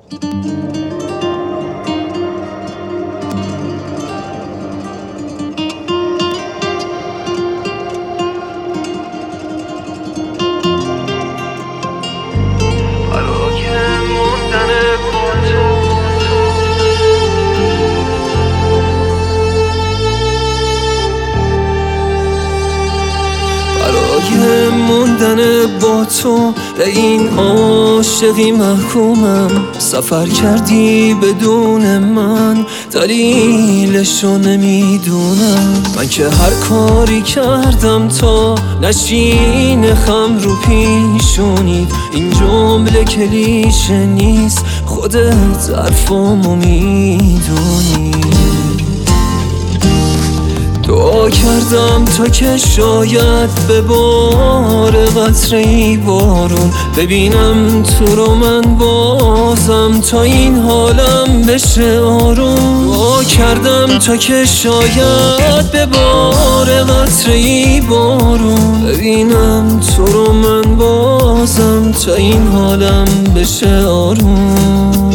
موندن با تو به این عاشقی محکومم. سفر کردی بدون من، دلیلشو نمیدونم. من که هر کاری کردم تا نشین خم رو پیشونی. این جمله کلیشه نیست، خودت حرفامو میدونی. دعا کردم تا که شاید به بار قطره‌ای بارون ببینم تو رو من بازم، تا این حالم بشه آروم. دعا کردم تا که شاید به بار قطره‌ای بارون ببینم تو رو من بازم، تا این حالم بشه آروم.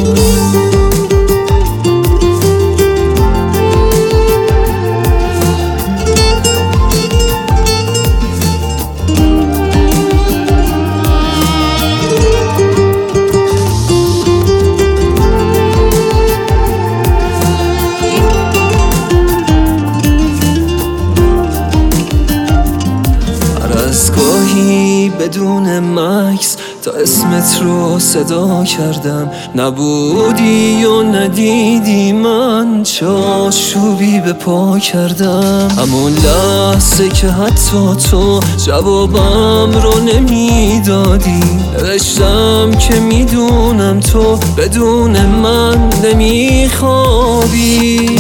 گاهی بدون مکس تا اسمت رو صدا کردم، نبودی و ندیدی من چه آشوبی به پا کردم. همون لحظه که حتی تو جوابم رو نمیدادی، نوشتم که میدونم تو بدون من نمیخوابی.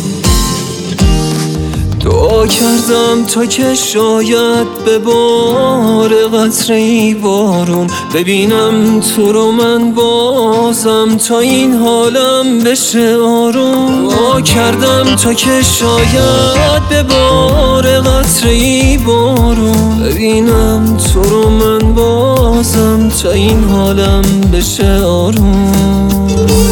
دعا کردم تا که شاید به بار قطره‌ای بارون ببینم تو رو من بازم، تا این حالم بشه آروم. دعا کردم تا که شاید به بار قطره‌ای بارون ببینم تو رو من بازم، تا این حالم بشه آروم.